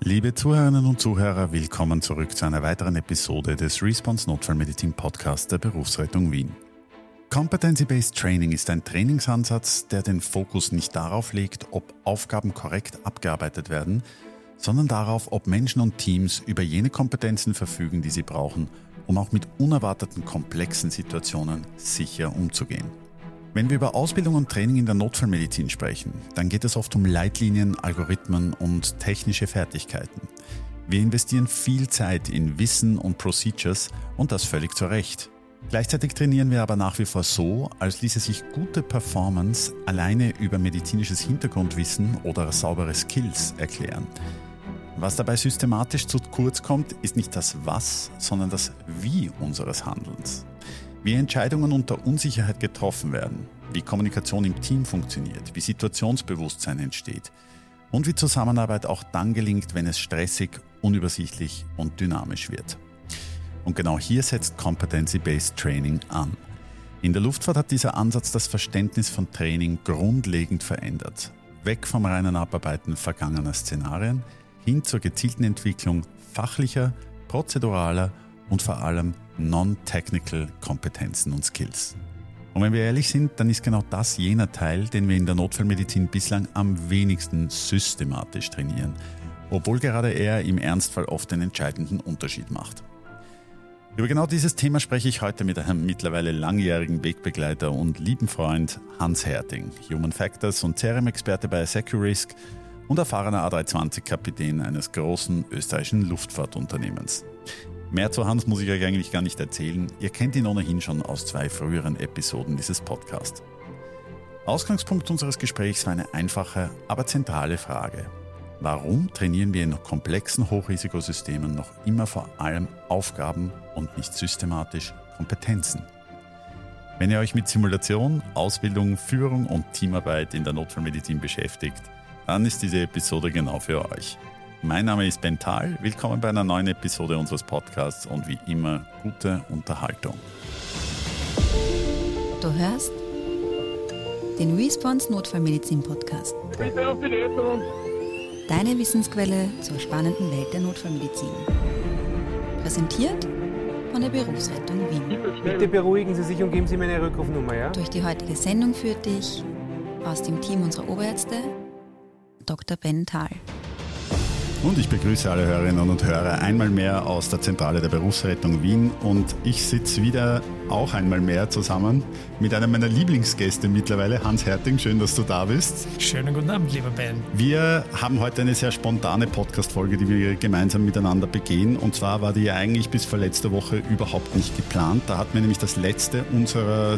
Liebe Zuhörerinnen und Zuhörer, willkommen zurück zu einer weiteren Episode des Response Notfallmedizin Podcasts der Berufsrettung Wien. Competency-Based Training ist ein Trainingsansatz, der den Fokus nicht darauf legt, ob Aufgaben korrekt abgearbeitet werden, sondern darauf, ob Menschen und Teams über jene Kompetenzen verfügen, die sie brauchen, um auch mit unerwarteten komplexen Situationen sicher umzugehen. Wenn wir über Ausbildung und Training in der Notfallmedizin sprechen, dann geht es oft um Leitlinien, Algorithmen und technische Fertigkeiten. Wir investieren viel Zeit in Wissen und Procedures und das völlig zu Recht. Gleichzeitig trainieren wir aber nach wie vor so, als ließe sich gute Performance alleine über medizinisches Hintergrundwissen oder saubere Skills erklären. Was dabei systematisch zu kurz kommt, ist nicht das Was, sondern das Wie unseres Handelns. Wie Entscheidungen unter Unsicherheit getroffen werden, wie Kommunikation im Team funktioniert, wie Situationsbewusstsein entsteht und wie Zusammenarbeit auch dann gelingt, wenn es stressig, unübersichtlich und dynamisch wird. Und genau hier setzt Competency-Based Training an. In der Luftfahrt hat dieser Ansatz das Verständnis von Training grundlegend verändert. Weg vom reinen Abarbeiten vergangener Szenarien hin zur gezielten Entwicklung fachlicher, prozeduraler und vor allem non-technical Kompetenzen und Skills. Und wenn wir ehrlich sind, dann ist genau das jener Teil, den wir in der Notfallmedizin bislang am wenigsten systematisch trainieren, obwohl gerade er im Ernstfall oft den entscheidenden Unterschied macht. Über genau dieses Thema spreche ich heute mit einem mittlerweile langjährigen Wegbegleiter und lieben Freund Hans Herting, Human Factors und CRM-Experte bei Securisk und erfahrener A320-Kapitän eines großen österreichischen Luftfahrtunternehmens. Mehr zu Hans muss ich euch eigentlich gar nicht erzählen. Ihr kennt ihn ohnehin schon aus 2 früheren Episoden dieses Podcasts. Ausgangspunkt unseres Gesprächs war eine einfache, aber zentrale Frage. Warum trainieren wir in komplexen Hochrisikosystemen noch immer vor allem Aufgaben und nicht systematisch Kompetenzen? Wenn ihr euch mit Simulation, Ausbildung, Führung und Teamarbeit in der Notfallmedizin beschäftigt, dann ist diese Episode genau für euch. Mein Name ist Ben Thal, willkommen bei einer neuen Episode unseres Podcasts und wie immer gute Unterhaltung. Du hörst den Response Notfallmedizin Podcast. Bitte auf die Leitung! Deine Wissensquelle zur spannenden Welt der Notfallmedizin. Präsentiert von der Berufsrettung Wien. Bitte beruhigen Sie sich und geben Sie mir eine Rückrufnummer, ja? Durch die heutige Sendung führt dich aus dem Team unserer Oberärzte Dr. Ben Thal. Und ich begrüße alle Hörerinnen und Hörer einmal mehr aus der Zentrale der Berufsrettung Wien und ich sitze wieder auch einmal mehr zusammen mit einem meiner Lieblingsgäste mittlerweile, Hans Herting. Schön, dass du da bist. Schönen guten Abend, lieber Ben. Wir haben heute eine sehr spontane Podcast-Folge, die wir gemeinsam miteinander begehen, und zwar war die ja eigentlich bis vor letzter Woche überhaupt nicht geplant. Da hatten wir nämlich das letzte unserer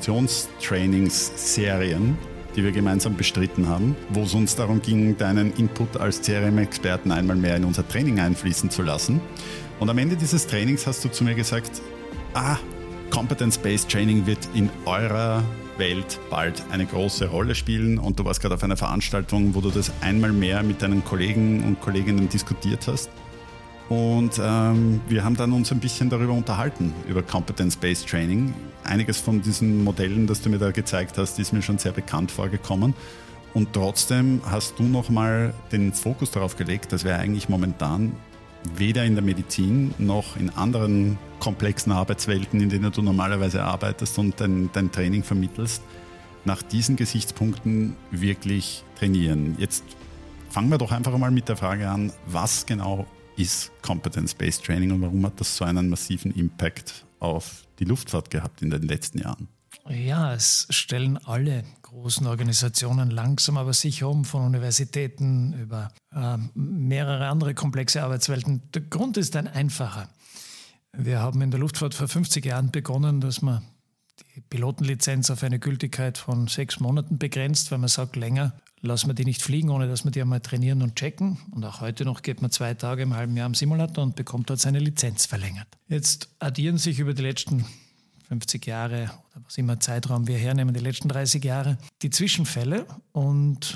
Simulationstrainingsserien, die wir gemeinsam bestritten haben, wo es uns darum ging, deinen Input als CRM-Experten einmal mehr in unser Training einfließen zu lassen. Und am Ende dieses Trainings hast du zu mir gesagt, Competence-Based Training wird in eurer Welt bald eine große Rolle spielen, und du warst gerade auf einer Veranstaltung, wo du das einmal mehr mit deinen Kollegen und Kolleginnen diskutiert hast. Und wir haben dann uns ein bisschen darüber unterhalten, über Competence-Based Training. Einiges von diesen Modellen, das du mir da gezeigt hast, ist mir schon sehr bekannt vorgekommen. Und trotzdem hast du nochmal den Fokus darauf gelegt, dass wir eigentlich momentan weder in der Medizin noch in anderen komplexen Arbeitswelten, in denen du normalerweise arbeitest und dein Training vermittelst, nach diesen Gesichtspunkten wirklich trainieren. Jetzt fangen wir doch einfach mal mit der Frage an, was genau ist Competence-Based Training und warum hat das so einen massiven Impact auf die Luftfahrt gehabt in den letzten Jahren? Ja, es stellen alle großen Organisationen langsam aber sicher um, von Universitäten über mehrere andere komplexe Arbeitswelten. Der Grund ist ein einfacher. Wir haben in der Luftfahrt vor 50 Jahren begonnen, dass man die Pilotenlizenz auf eine Gültigkeit von 6 Monaten begrenzt, weil man sagt, länger lassen wir die nicht fliegen, ohne dass wir die einmal trainieren und checken. Und auch heute noch geht man 2 Tage im halben Jahr am Simulator und bekommt dort seine Lizenz verlängert. Jetzt addieren sich über die letzten 50 Jahre oder was immer Zeitraum wir hernehmen, die letzten 30 Jahre, die Zwischenfälle, und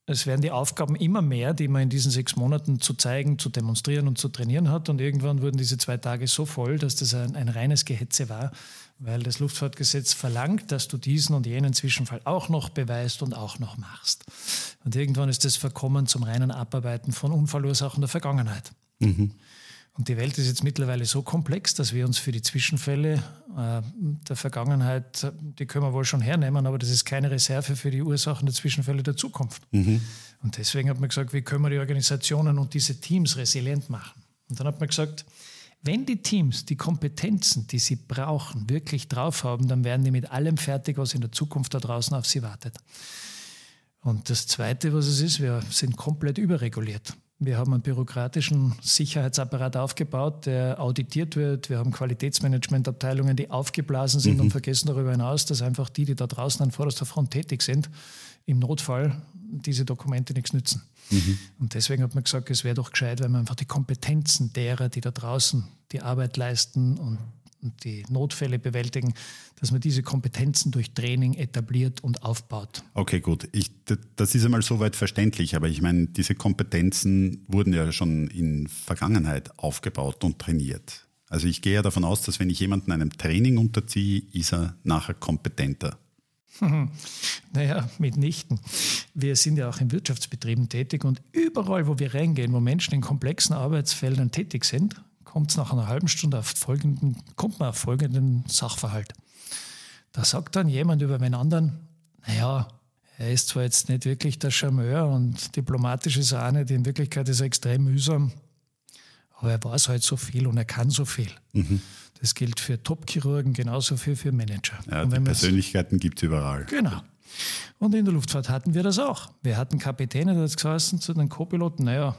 es werden die Aufgaben immer mehr, die man in diesen 6 Monaten zu zeigen, zu demonstrieren und zu trainieren hat. Und irgendwann wurden diese 2 Tage so voll, dass das ein reines Gehetze war, weil das Luftfahrtgesetz verlangt, dass du diesen und jenen Zwischenfall auch noch beweist und auch noch machst. Und irgendwann ist das verkommen zum reinen Abarbeiten von Unfallursachen der Vergangenheit. Mhm. Und die Welt ist jetzt mittlerweile so komplex, dass wir uns für die Zwischenfälle der Vergangenheit, die können wir wohl schon hernehmen, aber das ist keine Reserve für die Ursachen der Zwischenfälle der Zukunft. Mhm. Und deswegen hat man gesagt, wie können wir die Organisationen und diese Teams resilient machen? Und dann hat man gesagt, wenn die Teams die Kompetenzen, die sie brauchen, wirklich drauf haben, dann werden die mit allem fertig, was in der Zukunft da draußen auf sie wartet. Und das Zweite, was es ist, wir sind komplett überreguliert. Wir haben einen bürokratischen Sicherheitsapparat aufgebaut, der auditiert wird. Wir haben Qualitätsmanagementabteilungen, die aufgeblasen sind und vergessen darüber hinaus, dass einfach die da draußen an vorderster Front tätig sind, im Notfall diese Dokumente nichts nützen. Mhm. Und deswegen hat man gesagt, es wäre doch gescheit, wenn man einfach die Kompetenzen derer, die da draußen die Arbeit leisten und die Notfälle bewältigen, dass man diese Kompetenzen durch Training etabliert und aufbaut. Okay, gut. Das ist einmal soweit verständlich, aber ich meine, diese Kompetenzen wurden ja schon in Vergangenheit aufgebaut und trainiert. Also ich gehe ja davon aus, dass wenn ich jemanden einem Training unterziehe, ist er nachher kompetenter. Naja, mitnichten. Wir sind ja auch in Wirtschaftsbetrieben tätig und überall, wo wir reingehen, wo Menschen in komplexen Arbeitsfeldern tätig sind, kommt es nach einer halben Stunde kommt man auf folgenden Sachverhalt. Da sagt dann jemand über den anderen, naja, er ist zwar jetzt nicht wirklich der Charmeur und diplomatisch ist er auch nicht, in Wirklichkeit ist er extrem mühsam, aber er weiß halt so viel und er kann so viel. Mhm. Das gilt für Top-Chirurgen genauso viel für Manager. Ja, die Persönlichkeiten gibt es überall. Genau. Und in der Luftfahrt hatten wir das auch. Wir hatten Kapitäne, die hat gesagt zu den Co-Piloten, naja,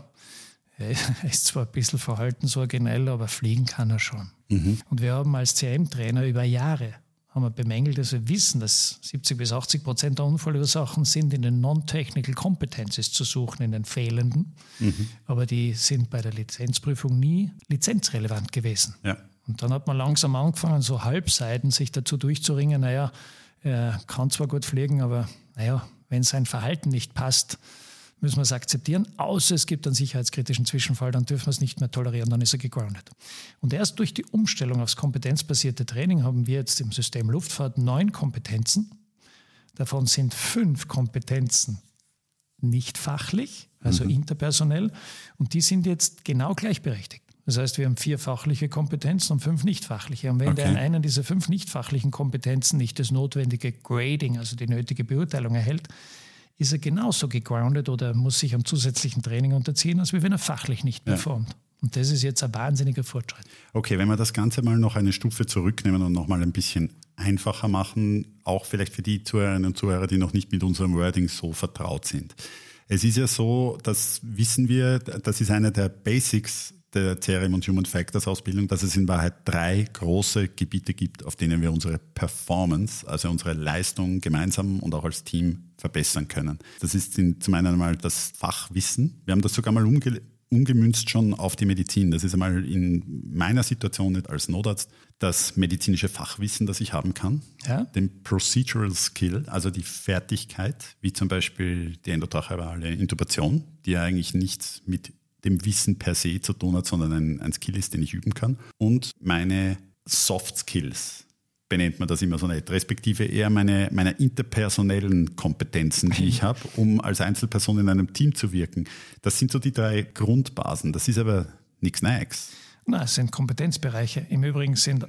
er ist zwar ein bisschen verhalten, so originell, aber fliegen kann er schon. Mhm. Und wir haben als CRM-Trainer über Jahre bemängelt, dass wir wissen, dass 70-80% der Unfallursachen sind in den Non-Technical Competencies zu suchen, in den fehlenden. Mhm. Aber die sind bei der Lizenzprüfung nie lizenzrelevant gewesen. Ja. Und dann hat man langsam angefangen, so halbseiten sich dazu durchzuringen, naja, er kann zwar gut fliegen, aber naja, wenn sein Verhalten nicht passt, müssen wir es akzeptieren, außer es gibt einen sicherheitskritischen Zwischenfall, dann dürfen wir es nicht mehr tolerieren, dann ist er gegroundet. Und erst durch die Umstellung aufs kompetenzbasierte Training haben wir jetzt im System Luftfahrt 9 Kompetenzen. Davon sind 5 Kompetenzen nicht fachlich, also interpersonell, und die sind jetzt genau gleichberechtigt. Das heißt, wir haben 4 fachliche Kompetenzen und 5 nicht fachliche. Und wenn der in einer dieser 5 nicht fachlichen Kompetenzen nicht das notwendige Grading, also die nötige Beurteilung erhält, ist er genauso gegroundet oder muss sich am zusätzlichen Training unterziehen, als wenn er fachlich nicht performt. Und das ist jetzt ein wahnsinniger Fortschritt. Okay, wenn wir das Ganze mal noch eine Stufe zurücknehmen und noch mal ein bisschen einfacher machen, auch vielleicht für die Zuhörerinnen und Zuhörer, die noch nicht mit unserem Wording so vertraut sind. Es ist ja so, das wissen wir, das ist eine der Basics der CRM und Human Factors Ausbildung, dass es in Wahrheit 3 große Gebiete gibt, auf denen wir unsere Performance, also unsere Leistung gemeinsam und auch als Team verbessern können. Das ist zum einen einmal das Fachwissen. Wir haben das sogar mal umgemünzt schon auf die Medizin. Das ist einmal in meiner Situation nicht als Notarzt das medizinische Fachwissen, das ich haben kann. Ja. Den Procedural Skill, also die Fertigkeit, wie zum Beispiel die endotracheale Intubation, die ja eigentlich nichts mit dem Wissen per se zu tun hat, sondern ein Skill ist, den ich üben kann. Und meine Soft Skills, benennt man das immer so nett, respektive eher meine interpersonellen Kompetenzen, die ich habe, um als Einzelperson in einem Team zu wirken. Das sind so die 3 Grundbasen. Das ist aber nichts Neues. Nein, es sind Kompetenzbereiche. Im Übrigen sind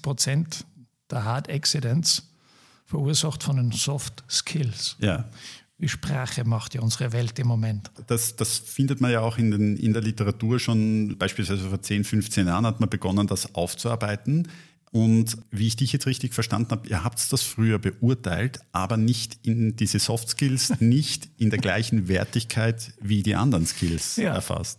80% der Hard Accidents verursacht von den Soft Skills. Ja. Die Sprache macht ja unsere Welt im Moment. Das findet man ja auch in der Literatur schon, beispielsweise vor 10, 15 Jahren hat man begonnen, das aufzuarbeiten. Und wie ich dich jetzt richtig verstanden habe, ihr habt das früher beurteilt, aber nicht in diese Soft Skills, nicht in der gleichen Wertigkeit wie die anderen Skills erfasst.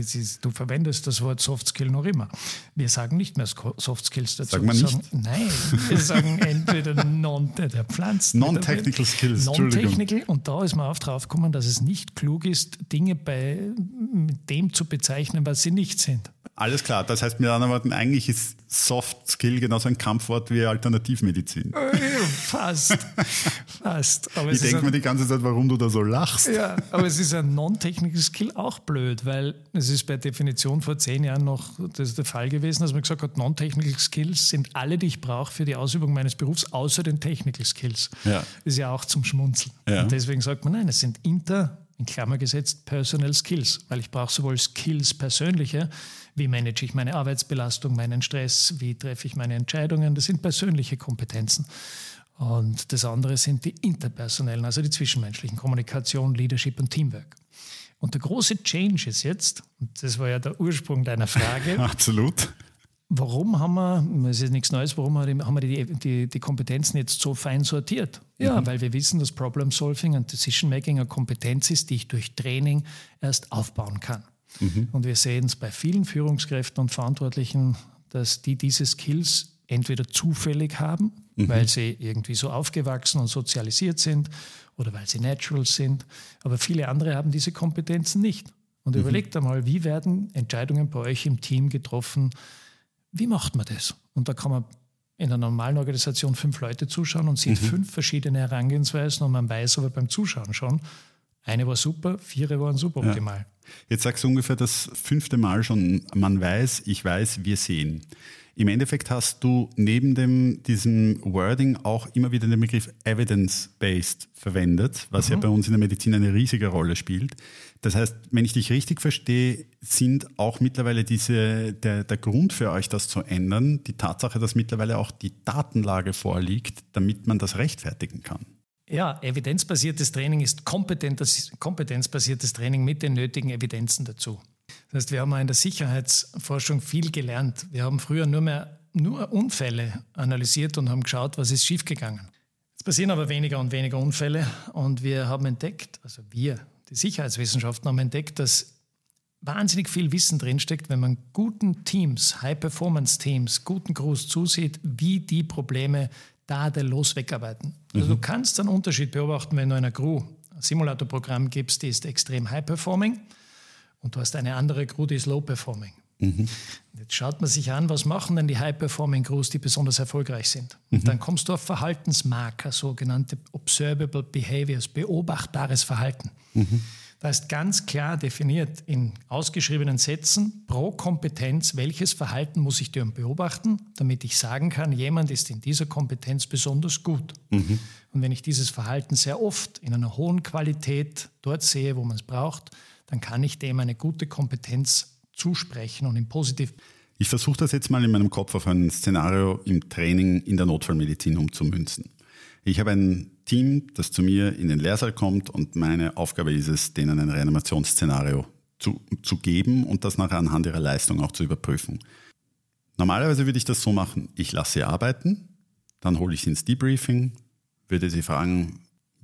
Du verwendest das Wort Soft Skill noch immer. Wir sagen nicht mehr Soft Skills dazu. Sagen wir nicht? Nein, wir sagen entweder der Pflanzen. Non-technical Skills, Non-technical, und da ist man auch drauf gekommen, dass es nicht klug ist, Dinge mit dem zu bezeichnen, was sie nicht sind. Alles klar, das heißt mit anderen Worten, eigentlich ist Soft Skill genauso ein Kampfwort wie Alternativmedizin? Fast. Aber ich denke mir die ganze Zeit, warum du da so lachst. Ja, aber es ist ein Non-Technical Skill auch blöd, weil es ist bei Definition vor 10 Jahren noch das der Fall gewesen, dass man gesagt hat, Non-Technical Skills sind alle, die ich brauche für die Ausübung meines Berufs, außer den Technical Skills. Ja. Das ist ja auch zum Schmunzeln. Ja. Und deswegen sagt man, nein, es sind in Klammer gesetzt, Personal Skills, weil ich brauche sowohl Skills persönliche, wie manage ich meine Arbeitsbelastung, meinen Stress, wie treffe ich meine Entscheidungen, das sind persönliche Kompetenzen. Und das andere sind die interpersonellen, also die zwischenmenschlichen, Kommunikation, Leadership und Teamwork. Und der große Change ist jetzt, und das war ja der Ursprung deiner Frage. Absolut. Warum haben wir, das ist nichts Neues, warum haben wir die Kompetenzen jetzt so fein sortiert? Ja, weil wir wissen, dass Problem Solving und Decision Making eine Kompetenz ist, die ich durch Training erst aufbauen kann. Und wir sehen es bei vielen Führungskräften und Verantwortlichen, dass die diese Skills entweder zufällig haben, weil sie irgendwie so aufgewachsen und sozialisiert sind oder weil sie natural sind, aber viele andere haben diese Kompetenzen nicht. Und überlegt einmal, wie werden Entscheidungen bei euch im Team getroffen? Wie macht man das? Und da kann man in einer normalen Organisation 5 Leute zuschauen und sieht 5 verschiedene Herangehensweisen und man weiß aber beim Zuschauen schon, eine war super, 4 waren suboptimal. Ja. Jetzt sagst du ungefähr das 5. Mal schon, man weiß, ich weiß, wir sehen. Im Endeffekt hast du neben diesem Wording auch immer wieder den Begriff Evidence-Based verwendet, was ja bei uns in der Medizin eine riesige Rolle spielt. Das heißt, wenn ich dich richtig verstehe, sind auch mittlerweile der Grund für euch, das zu ändern, die Tatsache, dass mittlerweile auch die Datenlage vorliegt, damit man das rechtfertigen kann. Ja, evidenzbasiertes Training ist kompetenzbasiertes Training mit den nötigen Evidenzen dazu. Das heißt, wir haben auch in der Sicherheitsforschung viel gelernt. Wir haben früher nur Unfälle analysiert und haben geschaut, was ist schiefgegangen. Es passieren aber weniger und weniger Unfälle und wir haben entdeckt, die Sicherheitswissenschaften haben entdeckt, dass wahnsinnig viel Wissen drinsteckt, wenn man guten Teams, High-Performance-Teams, guten Crews zusieht, wie die Probleme tadellos wegarbeiten. Also du kannst einen Unterschied beobachten, wenn du einer Crew ein Simulatorprogramm gibst, die ist extrem high-performing und du hast eine andere Crew, die ist low-performing. Jetzt schaut man sich an, was machen denn die High-Performing-Crews, die besonders erfolgreich sind. Und dann kommst du auf Verhaltensmarker, sogenannte Observable Behaviors, beobachtbares Verhalten. Da ist ganz klar definiert in ausgeschriebenen Sätzen pro Kompetenz, welches Verhalten muss ich dir beobachten, damit ich sagen kann, jemand ist in dieser Kompetenz besonders gut. Und wenn ich dieses Verhalten sehr oft in einer hohen Qualität dort sehe, wo man es braucht, dann kann ich dem eine gute Kompetenz zusprechen und im Positiv. Ich versuche das jetzt mal in meinem Kopf auf ein Szenario im Training in der Notfallmedizin umzumünzen. Ich habe ein Team, das zu mir in den Lehrsaal kommt und meine Aufgabe ist es, denen ein Reanimationsszenario zu geben und das nachher anhand ihrer Leistung auch zu überprüfen. Normalerweise würde ich das so machen, ich lasse sie arbeiten, dann hole ich sie ins Debriefing, würde sie fragen,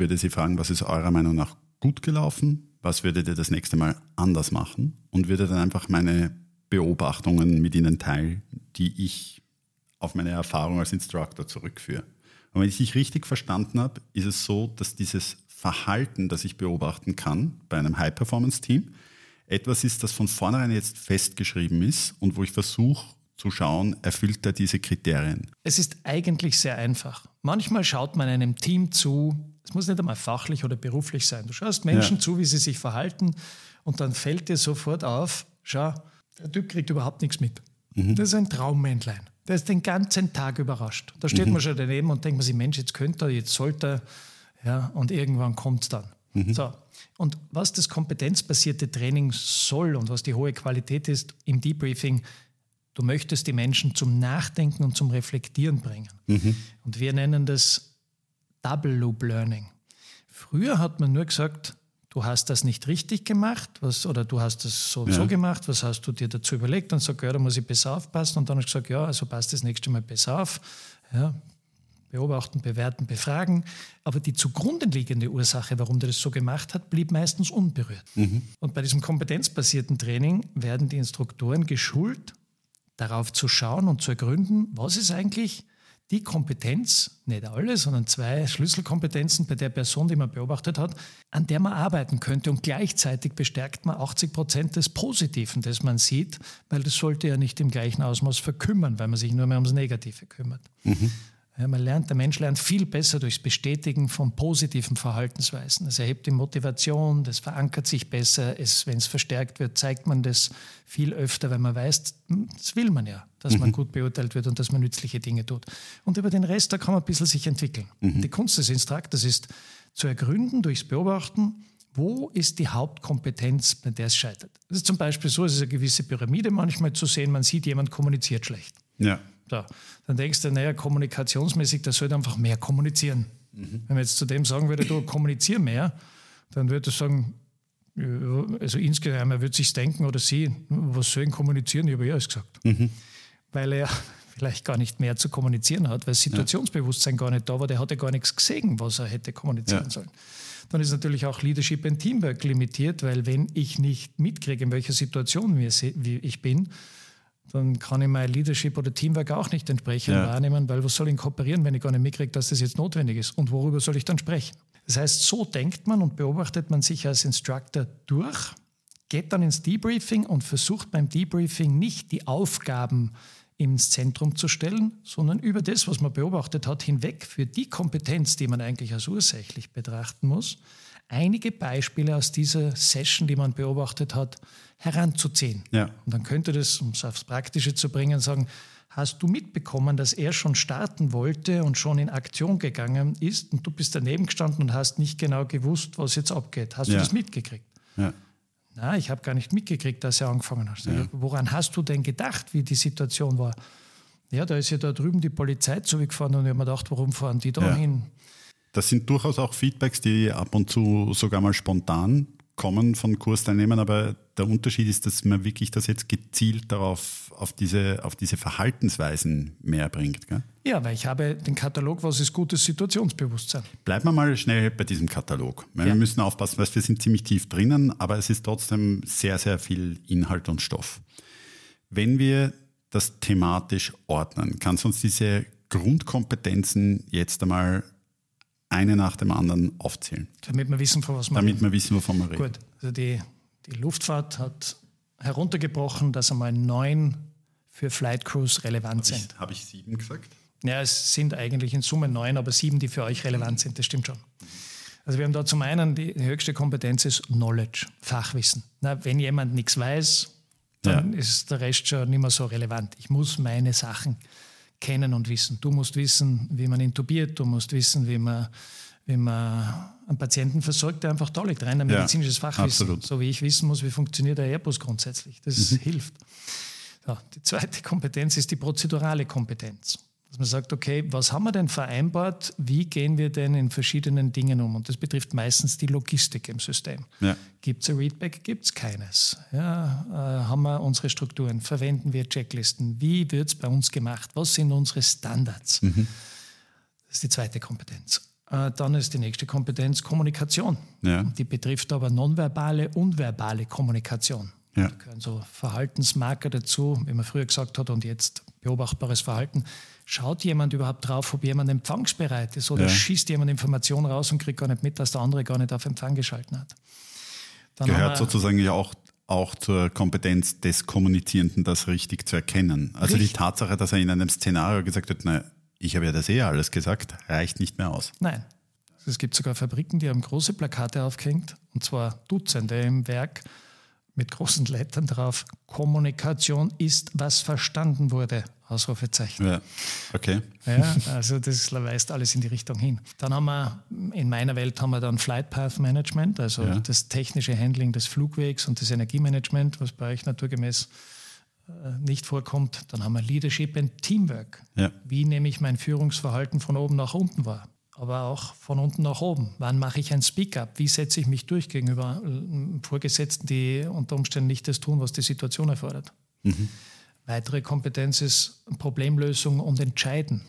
was ist eurer Meinung nach gut gelaufen, was würdet ihr das nächste Mal anders machen und würde dann einfach meine Beobachtungen mit ihnen teilen, die ich auf meine Erfahrung als Instructor zurückführe. Und wenn ich dich richtig verstanden habe, ist es so, dass dieses Verhalten, das ich beobachten kann bei einem High-Performance-Team, etwas ist, das von vornherein jetzt festgeschrieben ist und wo ich versuche zu schauen, erfüllt er diese Kriterien. Es ist eigentlich sehr einfach. Manchmal schaut man einem Team zu, es muss nicht einmal fachlich oder beruflich sein. Du schaust Menschen zu, wie sie sich verhalten und dann fällt dir sofort auf, schau, der Typ kriegt überhaupt nichts mit. Das ist ein Traummännlein. Der ist den ganzen Tag überrascht. Da steht man schon daneben und denkt man sich, Mensch, jetzt könnte er, jetzt sollte er, ja, und irgendwann kommt es dann. So. Und was das kompetenzbasierte Training soll und was die hohe Qualität ist im Debriefing, du möchtest die Menschen zum Nachdenken und zum Reflektieren bringen. Und wir nennen das Double Loop Learning. Früher hat man nur gesagt, du hast das nicht richtig gemacht, oder du hast das so und so gemacht, was hast du dir dazu überlegt? Dann sagt ja, da muss ich besser aufpassen. Und dann habe ich gesagt, ja, also passt das nächste Mal besser auf. Ja, beobachten, bewerten, befragen. Aber die zugrunde liegende Ursache, warum der das so gemacht hat, blieb meistens unberührt. Und bei diesem kompetenzbasierten Training werden die Instruktoren geschult, darauf zu schauen und zu ergründen, was ist eigentlich die Kompetenz, nicht alle, sondern 2 Schlüsselkompetenzen bei der Person, die man beobachtet hat, an der man arbeiten könnte. Und gleichzeitig bestärkt man 80% des Positiven, das man sieht, weil das sollte ja nicht im gleichen Ausmaß verkümmern, weil man sich nur mehr ums Negative kümmert. Ja, der Mensch lernt viel besser durchs Bestätigen von positiven Verhaltensweisen. Es erhebt die Motivation, das verankert sich besser. Wenn es verstärkt wird, zeigt man das viel öfter, weil man weiß, das will man ja, dass man gut beurteilt wird und dass man nützliche Dinge tut. Und über den Rest, da kann man ein bisschen sich entwickeln. Die Kunst des Instruktors ist zu ergründen durchs Beobachten, wo ist die Hauptkompetenz, bei der es scheitert. Das ist zum Beispiel so, es ist eine gewisse Pyramide manchmal zu sehen, man sieht, jemand kommuniziert schlecht. Ja. So, dann denkst du, naja, kommunikationsmäßig, der sollte einfach mehr kommunizieren. Wenn man jetzt zu dem sagen würde, du kommunizier mehr, dann würde er sagen, also insgesamt, er würde sich denken oder sie, was soll ich kommunizieren? Ich habe ja alles gesagt. Weil er vielleicht gar nicht mehr zu kommunizieren hat, weil das Situationsbewusstsein gar nicht da war, der hatte gar nichts gesehen, was er hätte kommunizieren sollen. Dann ist natürlich auch Leadership and Teamwork limitiert, weil wenn ich nicht mitkriege, in welcher Situation ich bin, dann kann ich mein Leadership oder Teamwork auch nicht entsprechend wahrnehmen, weil was soll ich kooperieren, wenn ich gar nicht mitkriege, dass das jetzt notwendig ist? Und worüber soll ich dann sprechen? Das heißt, so denkt man und beobachtet man sich als Instructor durch, geht dann ins Debriefing und versucht beim Debriefing nicht die Aufgaben ins Zentrum zu stellen, sondern über das, was man beobachtet hat, hinweg für die Kompetenz, die man eigentlich als ursächlich betrachten muss, einige Beispiele aus dieser Session, die man beobachtet hat, heranzuziehen. Ja. Und dann könnte das, um es aufs Praktische zu bringen, sagen, hast du mitbekommen, dass er schon starten wollte und schon in Aktion gegangen ist und du bist daneben gestanden und hast nicht genau gewusst, was jetzt abgeht. Hast du das mitgekriegt? Ja. Na, ich habe gar nicht mitgekriegt, dass er angefangen hat. Ja. Woran hast du denn gedacht, wie die Situation war? Ja, da ist ja da drüben die Polizei zugefahren und ich habe mir gedacht, warum fahren die da hin? Das sind durchaus auch Feedbacks, die ab und zu sogar mal spontan kommen von Kursteilnehmern, aber der Unterschied ist, dass man wirklich das jetzt gezielt auf diese Verhaltensweisen mehr bringt. Gell? Ja, weil ich habe den Katalog, was ist gutes Situationsbewusstsein. Bleiben wir mal schnell bei diesem Katalog. Wir müssen aufpassen, weil wir sind ziemlich tief drinnen, aber es ist trotzdem sehr, sehr viel Inhalt und Stoff. Wenn wir das thematisch ordnen, kannst du uns diese Grundkompetenzen jetzt einmal eine nach dem anderen aufzählen. Damit wir wissen, von was wir reden. Wovon wir reden. Gut, also die Luftfahrt hat heruntergebrochen, dass einmal 9 für Flight Crews relevant sind. Habe ich 7 gesagt? Ja, es sind eigentlich in Summe 9, aber 7, die für euch relevant sind, das stimmt schon. Also wir haben da zum einen, die höchste Kompetenz ist Knowledge, Fachwissen. Na, wenn jemand nichts weiß, dann ist der Rest schon nicht mehr so relevant. Ich muss meine Sachen kennen und wissen. Du musst wissen, wie man intubiert, du musst wissen, wie man einen Patienten versorgt, der einfach da liegt. Rein ein medizinisches Fachwissen. Absolut. So wie ich wissen muss, wie funktioniert der Airbus grundsätzlich. Das hilft. So, die zweite Kompetenz ist die prozedurale Kompetenz. Dass man sagt, okay, was haben wir denn vereinbart, wie gehen wir denn in verschiedenen Dingen um? Und das betrifft meistens die Logistik im System. Ja. Gibt es ein Readback? Gibt es keines? Ja, haben wir unsere Strukturen? Verwenden wir Checklisten? Wie wird es bei uns gemacht? Was sind unsere Standards? Das ist die zweite Kompetenz. Dann ist die nächste Kompetenz Kommunikation. Ja. Die betrifft aber nonverbale und verbale Kommunikation. Ja. Da gehören so Verhaltensmarker dazu, wie man früher gesagt hat, und jetzt beobachtbares Verhalten. Schaut jemand überhaupt drauf, ob jemand empfangsbereit ist oder schießt jemand Informationen raus und kriegt gar nicht mit, dass der andere gar nicht auf Empfang geschalten hat? Dann gehört sozusagen ja auch zur Kompetenz des Kommunizierenden, das richtig zu erkennen. Also die Tatsache, dass er in einem Szenario gesagt hat, na, ich habe ja das alles gesagt, reicht nicht mehr aus. Nein. Es gibt sogar Fabriken, die haben große Plakate aufgehängt, und zwar Dutzende im Werk, mit großen Lettern drauf, Kommunikation ist, was verstanden wurde, Ausrufezeichen. Ja, okay. Ja, also das weist alles in die Richtung hin. Dann haben wir, in meiner Welt haben wir dann Flight Path Management, also das technische Handling des Flugwegs und das Energiemanagement, was bei euch naturgemäß nicht vorkommt. Dann haben wir Leadership and Teamwork. Ja. Wie nehme ich mein Führungsverhalten von oben nach unten wahr? Aber auch von unten nach oben. Wann mache ich ein Speak-up? Wie setze ich mich durch gegenüber Vorgesetzten, die unter Umständen nicht das tun, was die Situation erfordert? Weitere Kompetenz ist Problemlösung und Entscheiden.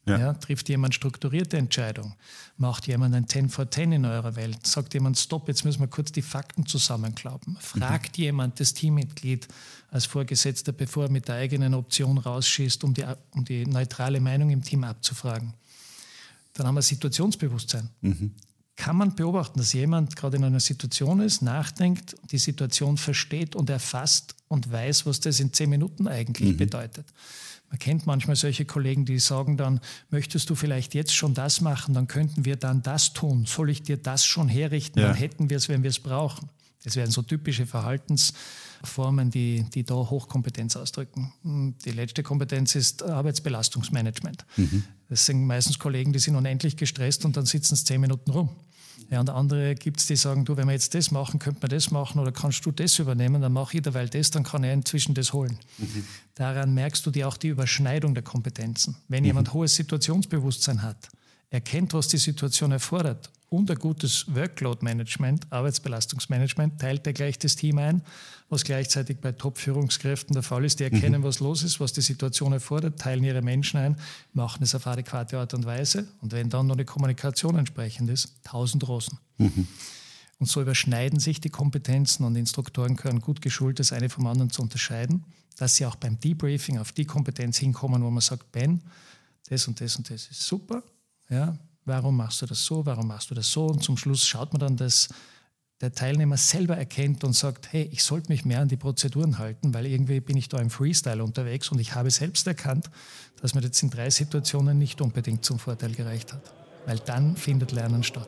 Ja, trifft jemand strukturierte Entscheidungen? Macht jemand ein 10 for 10 in eurer Welt? Sagt jemand, stopp, jetzt müssen wir kurz die Fakten zusammenklappen? Fragt jemand das Teammitglied als Vorgesetzter, bevor er mit der eigenen Option rausschießt, um die neutrale Meinung im Team abzufragen? Dann haben wir Situationsbewusstsein. Kann man beobachten, dass jemand gerade in einer Situation ist, nachdenkt, die Situation versteht und erfasst und weiß, was das in 10 Minuten eigentlich bedeutet? Man kennt manchmal solche Kollegen, die sagen dann, möchtest du vielleicht jetzt schon das machen, dann könnten wir dann das tun. Soll ich dir das schon herrichten, dann hätten wir es, wenn wir es brauchen. Das wären so typische Verhaltensformen, die da Hochkompetenz ausdrücken. Die letzte Kompetenz ist Arbeitsbelastungsmanagement. Das sind meistens Kollegen, die sind unendlich gestresst und dann sitzen sie 10 Minuten rum. Ja, und andere gibt es, die sagen, du, wenn wir jetzt das machen, könnte man das machen oder kannst du das übernehmen, dann mache ich derweil das, dann kann er inzwischen das holen. Daran merkst du auch die Überschneidung der Kompetenzen. Wenn jemand hohes Situationsbewusstsein hat, erkennt, was die Situation erfordert und ein gutes Workload-Management, Arbeitsbelastungsmanagement, teilt er gleich das Team ein, was gleichzeitig bei Top-Führungskräften der Fall ist. Die erkennen, was los ist, was die Situation erfordert, teilen ihre Menschen ein, machen es auf adäquate Art und Weise. Und wenn dann noch eine Kommunikation entsprechend ist, 1000 Rosen. Und so überschneiden sich die Kompetenzen und Instruktoren können gut geschult, das eine vom anderen zu unterscheiden, dass sie auch beim Debriefing auf die Kompetenz hinkommen, wo man sagt, Ben, das und das und das ist super, ja, warum machst du das so, warum machst du das so? Und zum Schluss schaut man dann, dass der Teilnehmer selber erkennt und sagt, hey, ich sollte mich mehr an die Prozeduren halten, weil irgendwie bin ich da im Freestyle unterwegs und ich habe selbst erkannt, dass mir das in 3 Situationen nicht unbedingt zum Vorteil gereicht hat. Weil dann findet Lernen statt.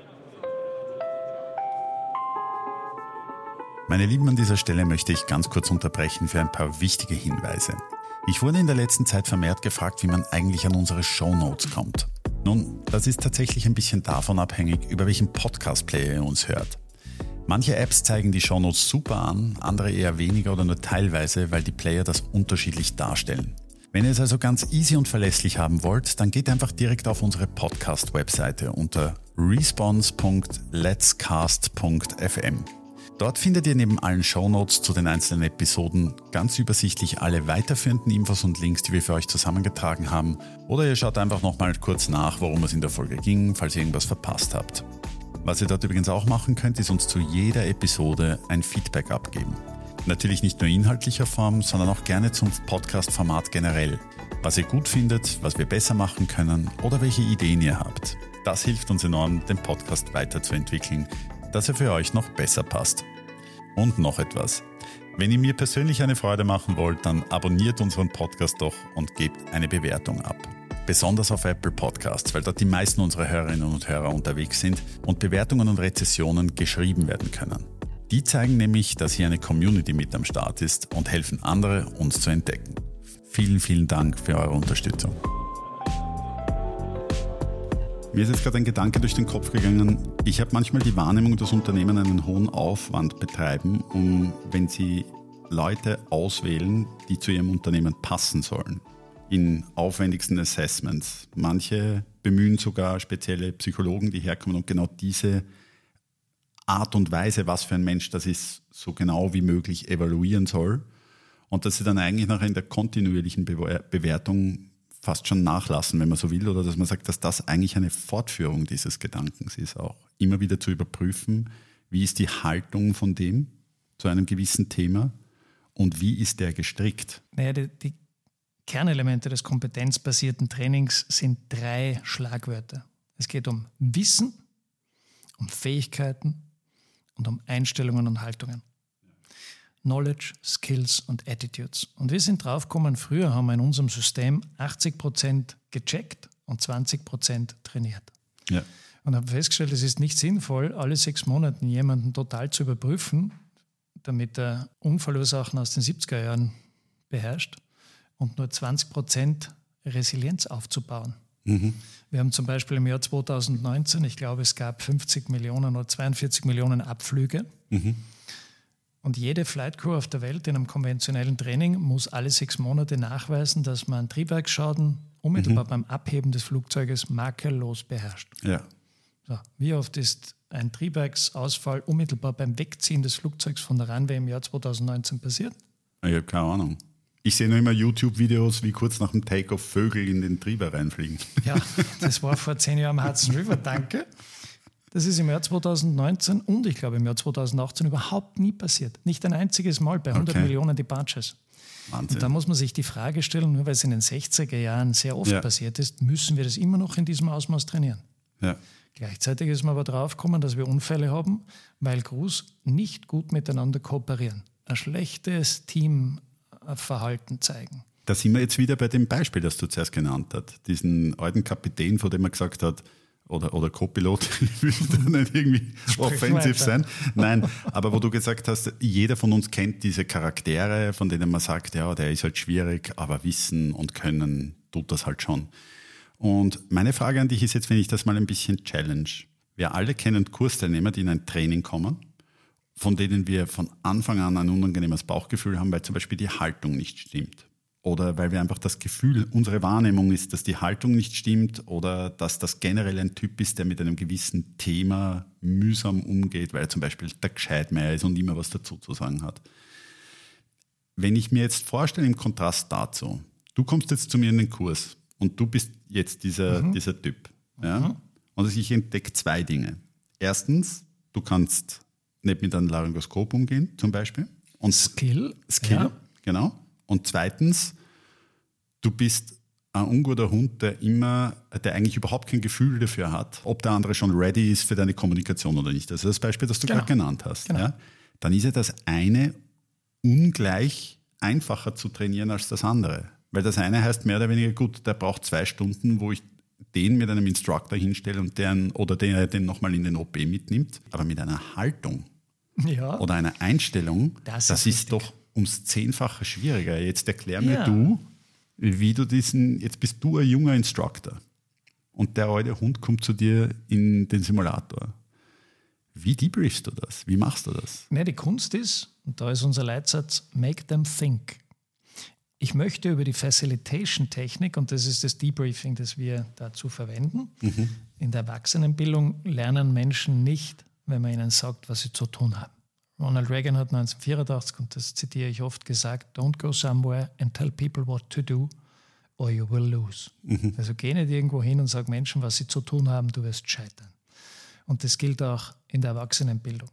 Meine Lieben, an dieser Stelle möchte ich ganz kurz unterbrechen für ein paar wichtige Hinweise. Ich wurde in der letzten Zeit vermehrt gefragt, wie man eigentlich an unsere Shownotes kommt. Nun, das ist tatsächlich ein bisschen davon abhängig, über welchen Podcast-Player ihr uns hört. Manche Apps zeigen die Shownotes super an, andere eher weniger oder nur teilweise, weil die Player das unterschiedlich darstellen. Wenn ihr es also ganz easy und verlässlich haben wollt, dann geht einfach direkt auf unsere Podcast-Webseite unter response.letscast.fm. Dort findet ihr neben allen Shownotes zu den einzelnen Episoden ganz übersichtlich alle weiterführenden Infos und Links, die wir für euch zusammengetragen haben. Oder ihr schaut einfach nochmal kurz nach, worum es in der Folge ging, falls ihr irgendwas verpasst habt. Was ihr dort übrigens auch machen könnt, ist uns zu jeder Episode ein Feedback abgeben. Natürlich nicht nur inhaltlicher Form, sondern auch gerne zum Podcast-Format generell. Was ihr gut findet, was wir besser machen können oder welche Ideen ihr habt. Das hilft uns enorm, den Podcast weiterzuentwickeln, dass er für euch noch besser passt. Und noch etwas. Wenn ihr mir persönlich eine Freude machen wollt, dann abonniert unseren Podcast doch und gebt eine Bewertung ab. Besonders auf Apple Podcasts, weil dort die meisten unserer Hörerinnen und Hörer unterwegs sind und Bewertungen und Rezensionen geschrieben werden können. Die zeigen nämlich, dass hier eine Community mit am Start ist und helfen andere, uns zu entdecken. Vielen, vielen Dank für eure Unterstützung. Mir ist jetzt gerade ein Gedanke durch den Kopf gegangen. Ich habe manchmal die Wahrnehmung, dass Unternehmen einen hohen Aufwand betreiben, wenn sie Leute auswählen, die zu ihrem Unternehmen passen sollen. In aufwendigsten Assessments. Manche bemühen sogar spezielle Psychologen, die herkommen und genau diese Art und Weise, was für ein Mensch das ist, so genau wie möglich evaluieren soll. Und dass sie dann eigentlich nachher in der kontinuierlichen Bewertung fast schon nachlassen, wenn man so will, oder dass man sagt, dass das eigentlich eine Fortführung dieses Gedankens ist, auch immer wieder zu überprüfen, wie ist die Haltung von dem zu einem gewissen Thema und wie ist der gestrickt? Naja, die Kernelemente des kompetenzbasierten Trainings sind 3 Schlagwörter. Es geht um Wissen, um Fähigkeiten und um Einstellungen und Haltungen. Knowledge, Skills und Attitudes. Und wir sind draufgekommen, früher haben wir in unserem System 80% gecheckt und 20% trainiert. Ja. Und haben festgestellt, es ist nicht sinnvoll, alle 6 Monate jemanden total zu überprüfen, damit er Unfallursachen aus den 70er Jahren beherrscht und nur 20% Resilienz aufzubauen. Wir haben zum Beispiel im Jahr 2019, ich glaube, es gab 50 Millionen oder 42 Millionen Abflüge. Und jede Flight Crew auf der Welt in einem konventionellen Training muss alle 6 Monate nachweisen, dass man einen Triebwerksschaden unmittelbar beim Abheben des Flugzeuges makellos beherrscht. Ja. So, wie oft ist ein Triebwerksausfall unmittelbar beim Wegziehen des Flugzeugs von der Runway im Jahr 2019 passiert? Ich habe keine Ahnung. Ich sehe noch immer YouTube-Videos, wie kurz nach dem Take-off Vögel in den Trieber reinfliegen. Ja, das war vor 10 Jahren am Hudson River, danke. Das ist im Jahr 2019 und ich glaube im Jahr 2018 überhaupt nie passiert. Nicht ein einziges Mal bei 100 Millionen Departures. Wahnsinn. Und da muss man sich die Frage stellen, nur weil es in den 60er Jahren sehr oft passiert ist, müssen wir das immer noch in diesem Ausmaß trainieren. Ja. Gleichzeitig ist man aber drauf gekommen, dass wir Unfälle haben, weil Crews nicht gut miteinander kooperieren. Ein schlechtes Teamverhalten zeigen. Da sind wir jetzt wieder bei dem Beispiel, das du zuerst genannt hast. Diesen alten Kapitän, von dem er gesagt hat, oder Co-Pilot, ich will da nicht irgendwie offensiv sein. Nein, aber wo du gesagt hast, jeder von uns kennt diese Charaktere, von denen man sagt, ja, der ist halt schwierig, aber wissen und können tut das halt schon. Und meine Frage an dich ist jetzt, wenn ich das mal ein bisschen challenge. Wir alle kennen Kursteilnehmer, die in ein Training kommen, von denen wir von Anfang an ein unangenehmes Bauchgefühl haben, weil zum Beispiel die Haltung nicht stimmt. Oder weil wir einfach das Gefühl, unsere Wahrnehmung ist, dass die Haltung nicht stimmt oder dass das generell ein Typ ist, der mit einem gewissen Thema mühsam umgeht, weil er zum Beispiel der Gescheitmeier ist und immer was dazu zu sagen hat. Wenn ich mir jetzt vorstelle, im Kontrast dazu, du kommst jetzt zu mir in den Kurs und du bist jetzt dieser Typ. Ja? Und ich entdecke 2 Dinge. Erstens, du kannst nicht mit einem Laryngoskop umgehen, zum Beispiel. Und Skill, genau. Und zweitens, du bist ein unguter Hund, der eigentlich überhaupt kein Gefühl dafür hat, ob der andere schon ready ist für deine Kommunikation oder nicht. Also das Beispiel, das du gerade genannt hast. Genau. Ja? Dann ist ja das eine ungleich einfacher zu trainieren als das andere. Weil das eine heißt mehr oder weniger, gut, der braucht 2 Stunden, wo ich den mit einem Instructor hinstelle und der den nochmal in den OP mitnimmt. Aber mit einer Haltung oder einer Einstellung, das ist doch ums 10-fache schwieriger. Jetzt erklär mir du, wie du jetzt bist du ein junger Instructor und der alte Hund kommt zu dir in den Simulator. Wie debriefst du das? Wie machst du das? Ne, die Kunst ist, und da ist unser Leitsatz, make them think. Ich möchte über die Facilitation-Technik, und das ist das Debriefing, das wir dazu verwenden, in der Erwachsenenbildung lernen Menschen nicht, wenn man ihnen sagt, was sie zu tun haben. Ronald Reagan hat 1984, und das zitiere ich oft, gesagt, don't go somewhere and tell people what to do or you will lose. Also geh nicht irgendwo hin und sag Menschen, was sie zu tun haben, du wirst scheitern. Und das gilt auch in der Erwachsenenbildung.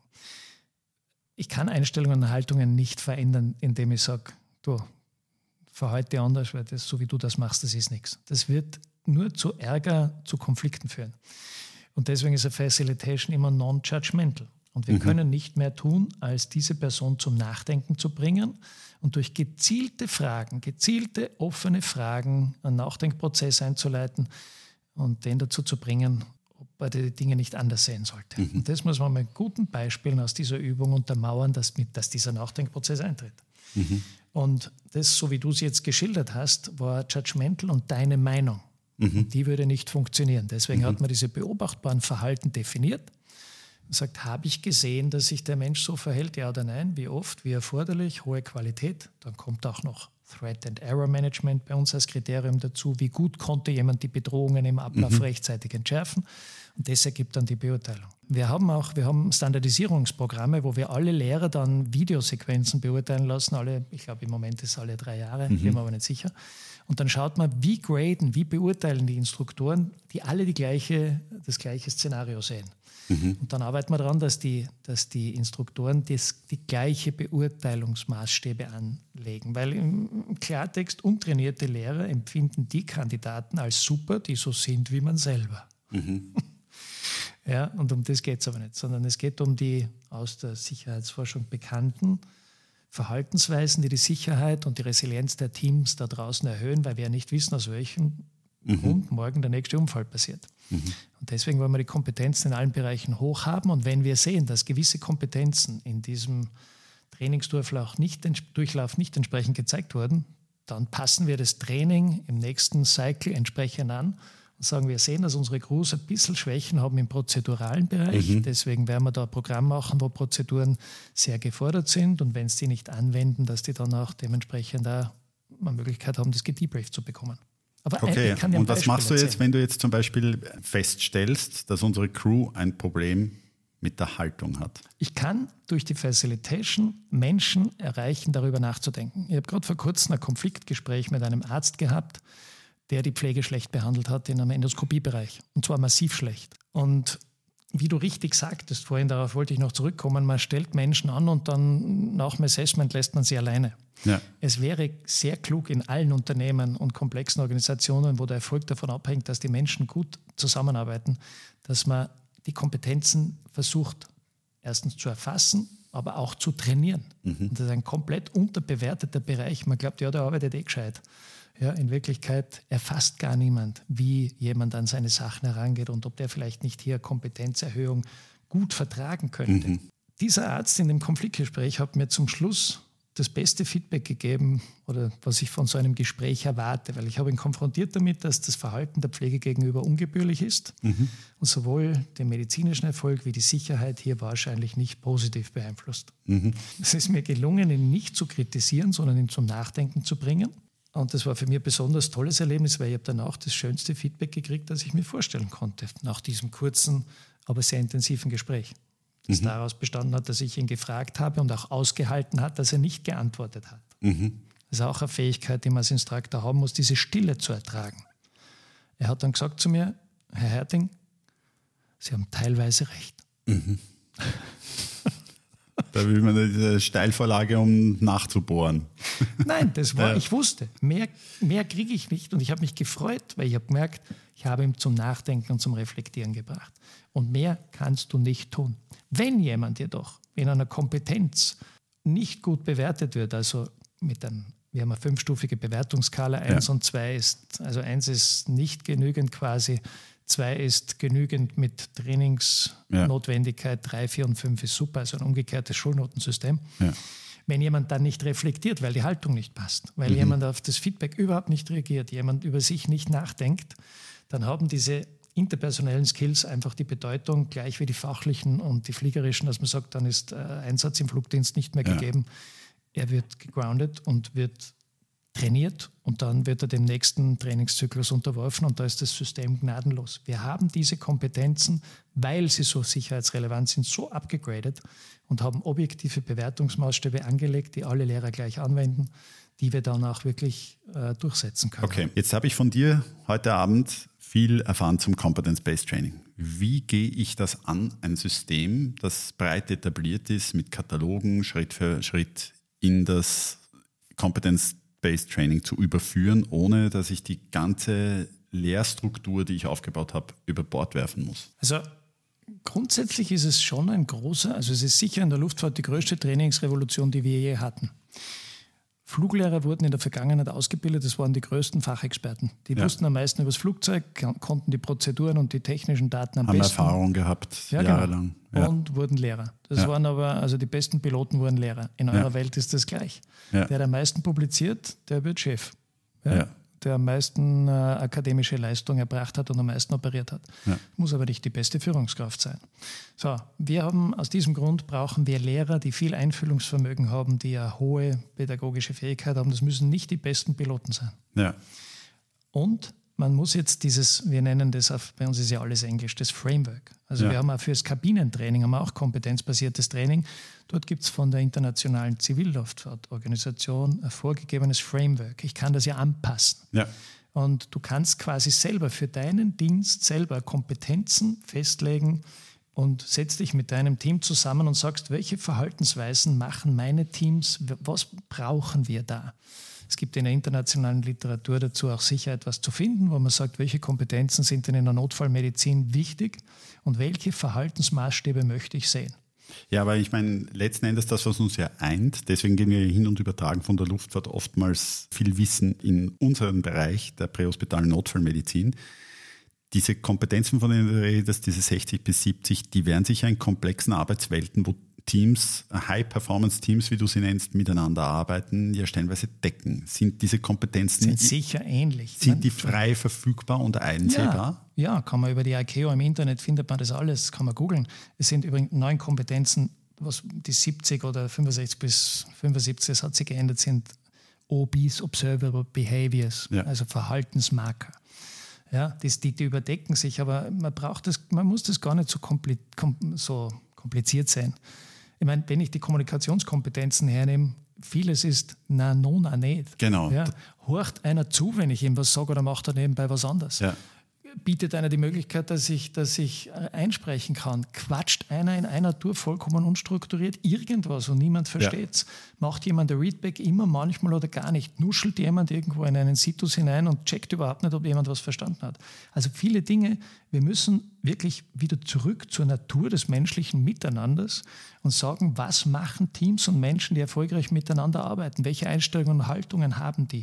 Ich kann Einstellungen und Haltungen nicht verändern, indem ich sage, du, verhalte dich anders, weil das, so wie du das machst, das ist nichts. Das wird nur zu Ärger, zu Konflikten führen. Und deswegen ist eine Facilitation immer non-judgmental. Und wir können nicht mehr tun, als diese Person zum Nachdenken zu bringen und durch gezielte Fragen, gezielte offene Fragen einen Nachdenkprozess einzuleiten und den dazu zu bringen, ob er die Dinge nicht anders sehen sollte. Und das muss man mit guten Beispielen aus dieser Übung untermauern, dass dieser Nachdenkprozess eintritt. Und das, so wie du es jetzt geschildert hast, war judgmental und deine Meinung. Und die würde nicht funktionieren. Deswegen hat man diese beobachtbaren Verhalten definiert. Man sagt, habe ich gesehen, dass sich der Mensch so verhält, ja oder nein, wie oft, wie erforderlich, hohe Qualität. Dann kommt auch noch Threat and Error Management bei uns als Kriterium dazu. Wie gut konnte jemand die Bedrohungen im Ablauf rechtzeitig entschärfen? Und das ergibt dann die Beurteilung. Wir haben Standardisierungsprogramme, wo wir alle Lehrer dann Videosequenzen beurteilen lassen. Ich glaube, im Moment ist es alle 3 Jahre, bin mir aber nicht sicher. Und dann schaut man, wie beurteilen die Instruktoren, die alle das gleiche Szenario sehen. Und dann arbeiten wir daran, dass die Instruktoren die gleiche Beurteilungsmaßstäbe anlegen. Weil im Klartext untrainierte Lehrer empfinden die Kandidaten als super, die so sind wie man selber. Ja, und um das geht es aber nicht, sondern es geht um die aus der Sicherheitsforschung bekannten Verhaltensweisen, die Sicherheit und die Resilienz der Teams da draußen erhöhen, weil wir ja nicht wissen, aus welchem Grund morgen der nächste Unfall passiert. Und deswegen wollen wir die Kompetenzen in allen Bereichen hoch haben. Und wenn wir sehen, dass gewisse Kompetenzen in diesem Trainingsdurchlauf nicht entsprechend gezeigt wurden, dann passen wir das Training im nächsten Cycle entsprechend an und sagen, wir sehen, dass unsere Crews ein bisschen Schwächen haben im prozeduralen Bereich. Deswegen werden wir da ein Programm machen, wo Prozeduren sehr gefordert sind. Und wenn sie die nicht anwenden, dass die dann auch dementsprechend auch eine Möglichkeit haben, das gedebrieft zu bekommen. Aber okay, und was machst du jetzt, wenn du jetzt zum Beispiel feststellst, dass unsere Crew ein Problem mit der Haltung hat? Ich kann durch die Facilitation Menschen erreichen, darüber nachzudenken. Ich habe gerade vor kurzem ein Konfliktgespräch mit einem Arzt gehabt, der die Pflege schlecht behandelt hat in einem Endoskopiebereich. Und zwar massiv schlecht. Und wie du richtig sagtest vorhin, darauf wollte ich noch zurückkommen, man stellt Menschen an und dann nach dem Assessment lässt man sie alleine. Ja. Es wäre sehr klug in allen Unternehmen und komplexen Organisationen, wo der Erfolg davon abhängt, dass die Menschen gut zusammenarbeiten, dass man die Kompetenzen versucht, erstens zu erfassen, aber auch zu trainieren. Und das ist ein komplett unterbewerteter Bereich. Man glaubt, ja, der arbeitet gescheit. Ja, in Wirklichkeit erfasst gar niemand, wie jemand an seine Sachen herangeht und ob der vielleicht nicht hier Kompetenzerhöhung gut vertragen könnte. Dieser Arzt in dem Konfliktgespräch hat mir zum Schluss das beste Feedback gegeben oder was ich von so einem Gespräch erwarte, weil ich habe ihn konfrontiert damit, dass das Verhalten der Pflege gegenüber ungebührlich ist und sowohl den medizinischen Erfolg wie die Sicherheit hier wahrscheinlich nicht positiv beeinflusst. Es ist mir gelungen, ihn nicht zu kritisieren, sondern ihn zum Nachdenken zu bringen. Und das war für mich ein besonders tolles Erlebnis, weil ich habe danach das schönste Feedback gekriegt, das ich mir vorstellen konnte, nach diesem kurzen, aber sehr intensiven Gespräch. Das daraus bestanden hat, dass ich ihn gefragt habe und auch ausgehalten hat, dass er nicht geantwortet hat. Das ist auch eine Fähigkeit, die man als Instruktor haben muss, diese Stille zu ertragen. Er hat dann gesagt zu mir, Herr Herting, Sie haben teilweise recht. Da will man diese Steilvorlage, um nachzubohren. Nein, das war, ich wusste, mehr kriege ich nicht und ich habe mich gefreut, weil ich habe gemerkt, ich habe ihn zum Nachdenken und zum Reflektieren gebracht. Und mehr kannst du nicht tun. Wenn jemand jedoch in einer Kompetenz nicht gut bewertet wird, also wir haben eine 5-stufige Bewertungsskala, 1 und 2 ist, also 1 ist nicht genügend quasi, 2 ist genügend mit Trainingsnotwendigkeit, 3, 4 und 5 ist super, also ein umgekehrtes Schulnotensystem. Ja. Wenn jemand dann nicht reflektiert, weil die Haltung nicht passt, weil jemand auf das Feedback überhaupt nicht reagiert, jemand über sich nicht nachdenkt, dann haben diese interpersonellen Skills einfach die Bedeutung, gleich wie die fachlichen und die fliegerischen, dass man sagt, dann ist Einsatz im Flugdienst nicht mehr gegeben. Er wird gegroundet und wird trainiert und dann wird er dem nächsten Trainingszyklus unterworfen und da ist das System gnadenlos. Wir haben diese Kompetenzen, weil sie so sicherheitsrelevant sind, so abgegradet und haben objektive Bewertungsmaßstäbe angelegt, die alle Lehrer gleich anwenden, die wir dann auch wirklich durchsetzen können. Okay, jetzt habe ich von dir heute Abend viel erfahren zum Competence-Based Training. Wie gehe ich das an, ein System, das breit etabliert ist, mit Katalogen Schritt für Schritt in das Competence-Based Training zu überführen, ohne dass ich die ganze Lehrstruktur, die ich aufgebaut habe, über Bord werfen muss? Also grundsätzlich ist es schon es ist sicher in der Luftfahrt die größte Trainingsrevolution, die wir je hatten. Fluglehrer wurden in der Vergangenheit ausgebildet, das waren die größten Fachexperten. Die wussten am meisten über das Flugzeug, konnten die Prozeduren und die technischen Daten am besten. Haben Erfahrung gehabt, jahrelang. Genau. Ja. Und wurden Lehrer. Das waren aber, also die besten Piloten wurden Lehrer. In eurer Welt ist das gleich. Ja. Der am meisten publiziert, der wird Chef. Der am meisten akademische Leistung erbracht hat und am meisten operiert hat. Muss aber nicht die beste Führungskraft sein. So, aus diesem Grund brauchen wir Lehrer, die viel Einfühlungsvermögen haben, die eine hohe pädagogische Fähigkeit haben. Das müssen nicht die besten Piloten sein. Ja. Und man muss jetzt wir nennen das, bei uns ist ja alles Englisch, das Framework. Also wir haben auch fürs Kabinentraining, haben wir auch kompetenzbasiertes Training. Dort gibt es von der Internationalen Zivilluftfahrtorganisation ein vorgegebenes Framework. Ich kann das ja anpassen. Ja. Und du kannst quasi selber für deinen Dienst selber Kompetenzen festlegen und setzt dich mit deinem Team zusammen und sagst, welche Verhaltensweisen machen meine Teams, was brauchen wir da? Es gibt in der internationalen Literatur dazu auch sicher etwas zu finden, wo man sagt, welche Kompetenzen sind denn in der Notfallmedizin wichtig und welche Verhaltensmaßstäbe möchte ich sehen. Ja, aber ich meine, letzten Endes das, was uns ja eint, deswegen gehen wir hin und übertragen von der Luftfahrt oftmals viel Wissen in unseren Bereich der prähospitalen Notfallmedizin. Diese Kompetenzen, von denen du redest, diese 60 bis 70, die werden sich ja in komplexen Arbeitswelten, wo Teams, High-Performance-Teams, wie du sie nennst, miteinander arbeiten, ja stellenweise decken. Sind diese Kompetenzen... Sind sicher ähnlich. Sind die frei verfügbar und einsehbar? Ja, kann man über die ICAO im Internet, findet man das alles, kann man googeln. Es sind übrigens 9 Kompetenzen, was die 70 oder 65 bis 75, das hat sich geändert, sind OBs, Observable Behaviors, also Verhaltensmarker. Ja, die überdecken sich, aber man muss das gar nicht so kompliziert sein. Ich meine, wenn ich die Kommunikationskompetenzen hernehme, vieles ist na nicht. Genau. Ja, horcht einer zu, wenn ich ihm was sage, oder macht er nebenbei was anderes. Ja. Bietet einer die Möglichkeit, dass ich einsprechen kann. Quatscht einer in einer Tour vollkommen unstrukturiert irgendwas und niemand versteht es. Macht jemand ein Readback immer, manchmal oder gar nicht. Nuschelt jemand irgendwo in einen Situs hinein und checkt überhaupt nicht, ob jemand was verstanden hat. Also viele Dinge, wir müssen wirklich wieder zurück zur Natur des menschlichen Miteinanders und sagen, was machen Teams und Menschen, die erfolgreich miteinander arbeiten? Welche Einstellungen und Haltungen haben die?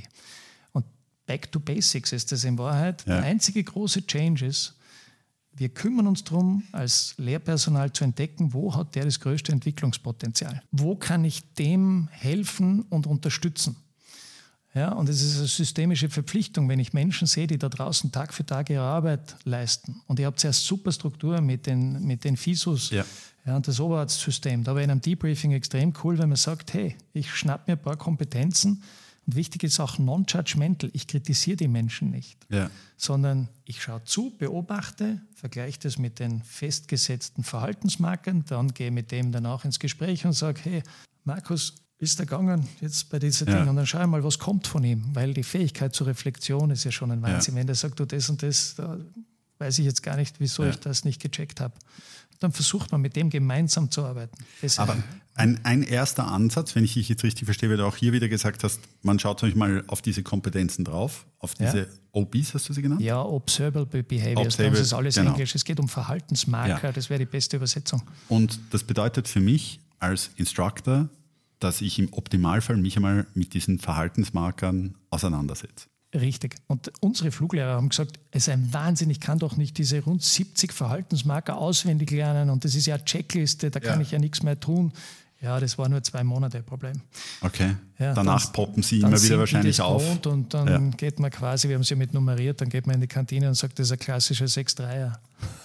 Back to Basics ist das in Wahrheit. Ja. Der einzige große Change ist, wir kümmern uns darum, als Lehrpersonal zu entdecken, wo hat der das größte Entwicklungspotenzial? Wo kann ich dem helfen und unterstützen? Ja, und es ist eine systemische Verpflichtung, wenn ich Menschen sehe, die da draußen Tag für Tag ihre Arbeit leisten. Und ihr habt ja eine super Struktur mit den FISUS und das Oberarztsystem. Da war in einem Debriefing extrem cool, wenn man sagt, hey, ich schnapp mir ein paar Kompetenzen. Und wichtig ist auch non-judgmental. Ich kritisiere die Menschen nicht, sondern ich schaue zu, beobachte, vergleiche das mit den festgesetzten Verhaltensmarkern, dann gehe mit dem danach ins Gespräch und sage, hey, Markus, ist er gegangen jetzt bei dieser Ding? Und dann schaue ich mal, was kommt von ihm, weil die Fähigkeit zur Reflexion ist ja schon ein Wahnsinn. Wenn der sagt, du das und das, da weiß ich jetzt gar nicht, wieso ich das nicht gecheckt habe. Dann versucht man mit dem gemeinsam zu arbeiten. Aber ein erster Ansatz, wenn ich dich jetzt richtig verstehe, weil du auch hier wieder gesagt hast, man schaut euch mal auf diese Kompetenzen drauf, auf diese OBs, hast du sie genannt? Ja, Observable Behaviors, das ist alles Englisch. Es geht um Verhaltensmarker, das wäre die beste Übersetzung. Und das bedeutet für mich als Instructor, dass ich im Optimalfall mich einmal mit diesen Verhaltensmarkern auseinandersetze. Richtig. Und unsere Fluglehrer haben gesagt, es ist ein Wahnsinn, ich kann doch nicht diese rund 70 Verhaltensmarker auswendig lernen und das ist ja eine Checkliste, da kann ich ja nichts mehr tun. Ja, das war nur 2 Monate Problem. Okay, ja, danach poppen sie immer wieder wahrscheinlich auf. Und dann geht man quasi, wir haben sie mit nummeriert, dann geht man in die Kantine und sagt, das ist ein klassischer 6-3er.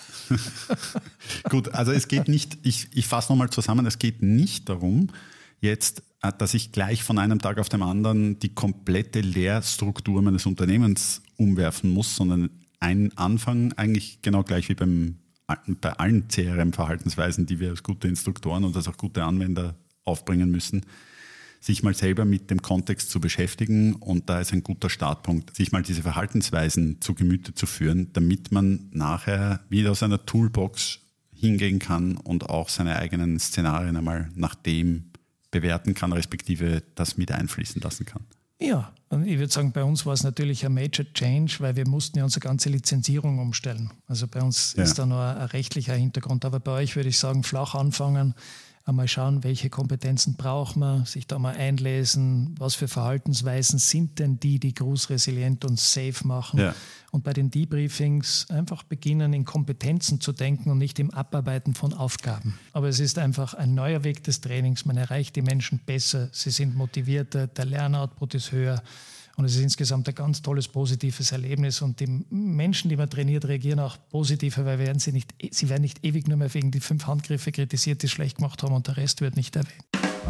Gut, also es geht nicht, ich fasse nochmal zusammen, es geht nicht darum, jetzt, dass ich gleich von einem Tag auf den anderen die komplette Lehrstruktur meines Unternehmens umwerfen muss, sondern ein Anfang eigentlich genau gleich wie bei allen CRM-Verhaltensweisen, die wir als gute Instruktoren und als auch gute Anwender aufbringen müssen, sich mal selber mit dem Kontext zu beschäftigen und da ist ein guter Startpunkt, sich mal diese Verhaltensweisen zu Gemüte zu führen, damit man nachher wieder aus einer Toolbox hingehen kann und auch seine eigenen Szenarien einmal nach dem bewerten kann, respektive das mit einfließen lassen kann. Ja, und ich würde sagen, bei uns war es natürlich ein Major Change, weil wir mussten ja unsere ganze Lizenzierung umstellen. Also bei uns ist da nur ein rechtlicher Hintergrund. Aber bei euch würde ich sagen, flach anfangen, einmal schauen, welche Kompetenzen braucht man, sich da mal einlesen, was für Verhaltensweisen sind denn die groß resilient und safe machen. Ja. Und bei den Debriefings einfach beginnen, in Kompetenzen zu denken und nicht im Abarbeiten von Aufgaben. Aber es ist einfach ein neuer Weg des Trainings. Man erreicht die Menschen besser, sie sind motivierter, der Lernoutput ist höher. Und es ist insgesamt ein ganz tolles, positives Erlebnis. Und die Menschen, die man trainiert, reagieren auch positiver, weil sie werden nicht ewig nur mehr wegen die 5 Handgriffe kritisiert, die es schlecht gemacht haben und der Rest wird nicht erwähnt.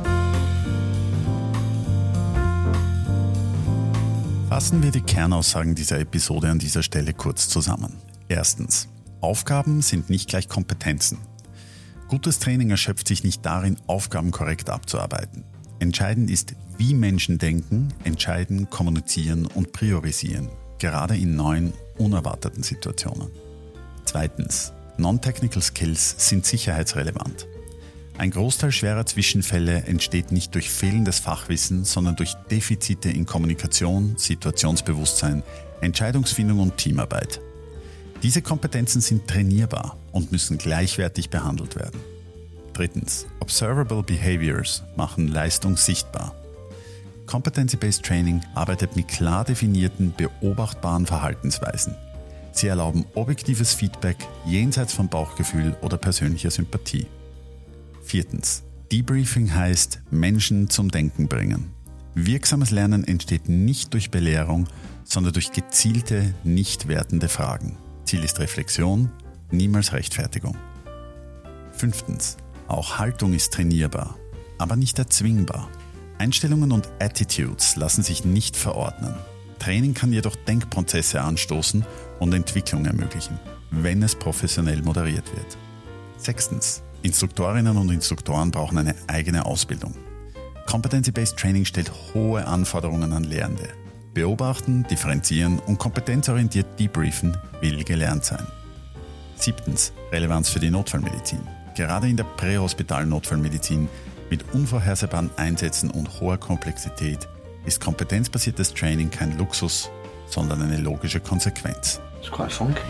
Fassen wir die Kernaussagen dieser Episode an dieser Stelle kurz zusammen. Erstens, Aufgaben sind nicht gleich Kompetenzen. Gutes Training erschöpft sich nicht darin, Aufgaben korrekt abzuarbeiten. Entscheidend ist, wie Menschen denken, entscheiden, kommunizieren und priorisieren, gerade in neuen, unerwarteten Situationen. Zweitens, Non-Technical Skills sind sicherheitsrelevant. Ein Großteil schwerer Zwischenfälle entsteht nicht durch fehlendes Fachwissen, sondern durch Defizite in Kommunikation, Situationsbewusstsein, Entscheidungsfindung und Teamarbeit. Diese Kompetenzen sind trainierbar und müssen gleichwertig behandelt werden. Drittens, Observable Behaviors machen Leistung sichtbar. Competency-Based Training arbeitet mit klar definierten, beobachtbaren Verhaltensweisen. Sie erlauben objektives Feedback jenseits von Bauchgefühl oder persönlicher Sympathie. Viertens, Debriefing heißt Menschen zum Denken bringen. Wirksames Lernen entsteht nicht durch Belehrung, sondern durch gezielte, nicht wertende Fragen. Ziel ist Reflexion, niemals Rechtfertigung. Fünftens, auch Haltung ist trainierbar, aber nicht erzwingbar. Einstellungen und Attitudes lassen sich nicht verordnen. Training kann jedoch Denkprozesse anstoßen und Entwicklung ermöglichen, wenn es professionell moderiert wird. Sechstens, Instruktorinnen und Instruktoren brauchen eine eigene Ausbildung. Competency-Based Training stellt hohe Anforderungen an Lehrende. Beobachten, differenzieren und kompetenzorientiert debriefen will gelernt sein. 7. Relevanz für die Notfallmedizin. Gerade in der prähospitalen Notfallmedizin mit unvorhersehbaren Einsätzen und hoher Komplexität ist kompetenzbasiertes Training kein Luxus, sondern eine logische Konsequenz. It's quite funky.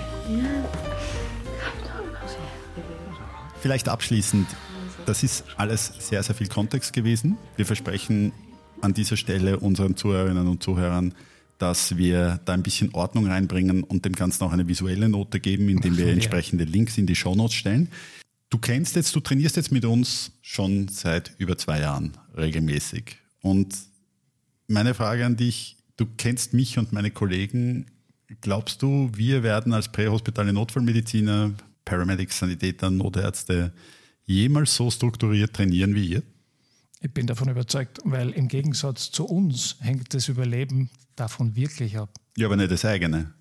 Vielleicht abschließend, das ist alles sehr, sehr viel Kontext gewesen. Wir versprechen an dieser Stelle unseren Zuhörerinnen und Zuhörern, dass wir da ein bisschen Ordnung reinbringen und dem Ganzen auch eine visuelle Note geben, indem wir entsprechende Links in die Shownotes stellen. Du trainierst jetzt mit uns schon seit über 2 Jahren regelmäßig. Und meine Frage an dich, du kennst mich und meine Kollegen. Glaubst du, wir werden als prähospitale Notfallmediziner, Paramedics, Sanitäter, Notärzte jemals so strukturiert trainieren wie ihr? Ich bin davon überzeugt, weil im Gegensatz zu uns hängt das Überleben davon wirklich ab. Ja, aber nicht das eigene.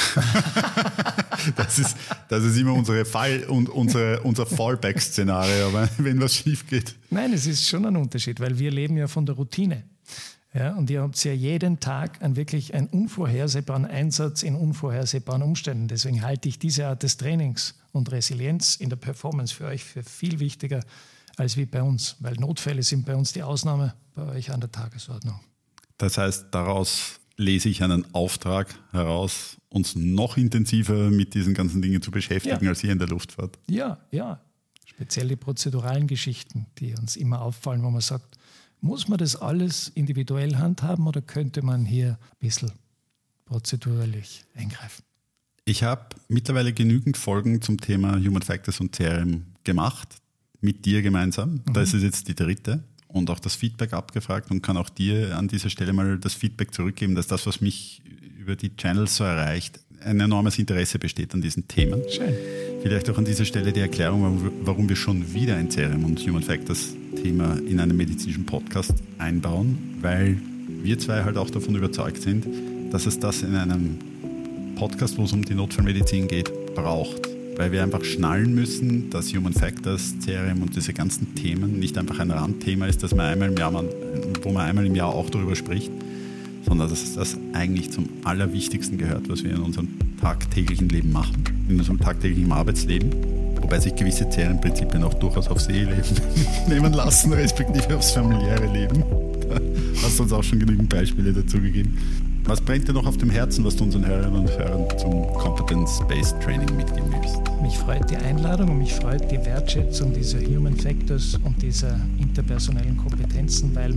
Das ist immer unser Fallback-Szenario, aber wenn was schief geht. Nein, es ist schon ein Unterschied, weil wir leben ja von der Routine. Ja, und ihr habt ja jeden Tag wirklich einen unvorhersehbaren Einsatz in unvorhersehbaren Umständen. Deswegen halte ich diese Art des Trainings und Resilienz in der Performance für euch für viel wichtiger als wie bei uns. Weil Notfälle sind bei uns die Ausnahme, bei euch an der Tagesordnung. Das heißt, daraus lese ich einen Auftrag heraus, uns noch intensiver mit diesen ganzen Dingen zu beschäftigen, als ihr in der Luftfahrt. Ja. Speziell die prozeduralen Geschichten, die uns immer auffallen, wo man sagt, muss man das alles individuell handhaben oder könnte man hier ein bisschen prozedurlich eingreifen? Ich habe mittlerweile genügend Folgen zum Thema Human Factors und CRM gemacht, mit dir gemeinsam. Das ist jetzt die 3. und auch das Feedback abgefragt und kann auch dir an dieser Stelle mal das Feedback zurückgeben, dass das, was mich über die Channels so erreicht, ein enormes Interesse besteht an diesen Themen. Schön. Vielleicht auch an dieser Stelle die Erklärung, warum wir schon wieder ein CRM und Human Factors Thema in einem medizinischen Podcast einbauen, weil wir zwei halt auch davon überzeugt sind, dass es das in einem Podcast, wo es um die Notfallmedizin geht, braucht. Weil wir einfach schnallen müssen, dass Human Factors, CRM und diese ganzen Themen nicht einfach ein Randthema ist, wo man einmal im Jahr auch darüber spricht, sondern dass das eigentlich zum Allerwichtigsten gehört, was wir in unserem tagtäglichen Leben machen, in unserem tagtäglichen Arbeitsleben, wobei sich gewisse CRM-Prinzipien auch durchaus aufs Eheleben nehmen lassen, respektive aufs familiäre Leben. Da hast du uns auch schon genügend Beispiele dazu gegeben. Was brennt dir noch auf dem Herzen, was du unseren Hörerinnen und Hörern zum Competence-Based Training mitgeben willst? Mich freut die Einladung und mich freut die Wertschätzung dieser Human Factors und dieser interpersonellen Kompetenzen, weil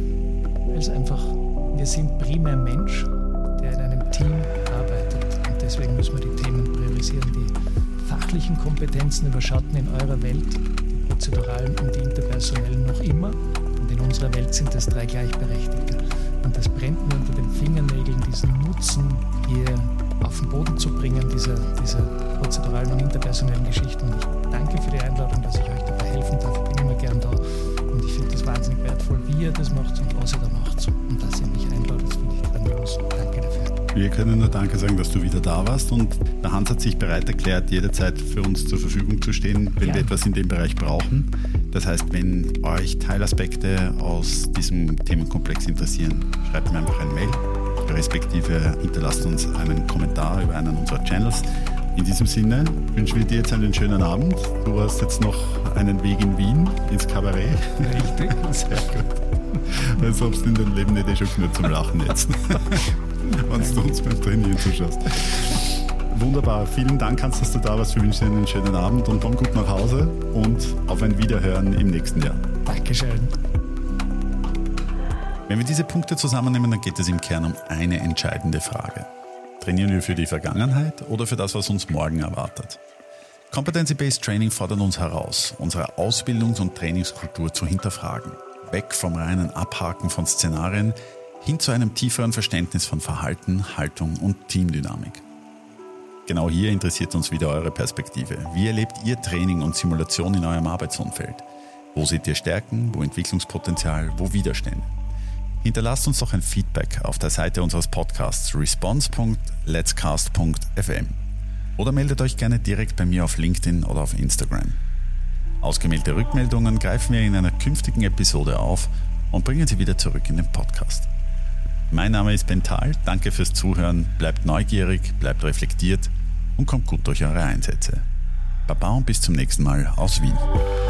wir sind primär Mensch, der in einem Team arbeitet. Und deswegen müssen wir die Themen priorisieren. Die fachlichen Kompetenzen überschatten in eurer Welt die prozeduralen und die interpersonellen noch immer. Und in unserer Welt sind es 3 Gleichberechtigte. Und das brennt mir unter den Fingernägeln, diesen Nutzen hier auf den Boden zu bringen, diese prozeduralen und interpersonellen Geschichten. Und ich danke für die Einladung, dass ich euch dabei helfen darf. Ich bin immer gern da. Und ich finde das wahnsinnig wertvoll, wie ihr das macht und was ihr da macht. Und dass ihr mich einladet, finde ich grandios. Danke dafür. Wir können nur Danke sagen, dass du wieder da warst. Und der Hans hat sich bereit erklärt, jederzeit für uns zur Verfügung zu stehen, wenn wir etwas in dem Bereich brauchen. Das heißt, wenn euch Teilaspekte aus diesem Themenkomplex interessieren, schreibt mir einfach eine Mail, respektive hinterlasst uns einen Kommentar über einen unserer Channels. In diesem Sinne wünschen wir dir jetzt einen schönen Abend. Du hast jetzt noch einen Weg in Wien ins Kabarett. Richtig. Sehr gut. Als ob du in deinem Leben nicht schon genug zum Lachen jetzt, wenn du uns beim Trainieren zuschaust. Wunderbar, vielen Dank, Hans, dass du da warst. Wir wünschen dir einen schönen Abend und komm gut nach Hause und auf ein Wiederhören im nächsten Jahr. Dankeschön. Wenn wir diese Punkte zusammennehmen, dann geht es im Kern um eine entscheidende Frage. Trainieren wir für die Vergangenheit oder für das, was uns morgen erwartet? Competency-Based Training fordert uns heraus, unsere Ausbildungs- und Trainingskultur zu hinterfragen. Weg vom reinen Abhaken von Szenarien hin zu einem tieferen Verständnis von Verhalten, Haltung und Teamdynamik. Genau hier interessiert uns wieder eure Perspektive. Wie erlebt ihr Training und Simulation in eurem Arbeitsumfeld? Wo seht ihr Stärken, wo Entwicklungspotenzial, wo Widerstände? Hinterlasst uns doch ein Feedback auf der Seite unseres Podcasts response.letscast.fm oder meldet euch gerne direkt bei mir auf LinkedIn oder auf Instagram. Ausgemählte Rückmeldungen greifen wir in einer künftigen Episode auf und bringen sie wieder zurück in den Podcast. Mein Name ist Ben Thal, danke fürs Zuhören, bleibt neugierig, bleibt reflektiert und kommt gut durch eure Einsätze. Baba und bis zum nächsten Mal aus Wien.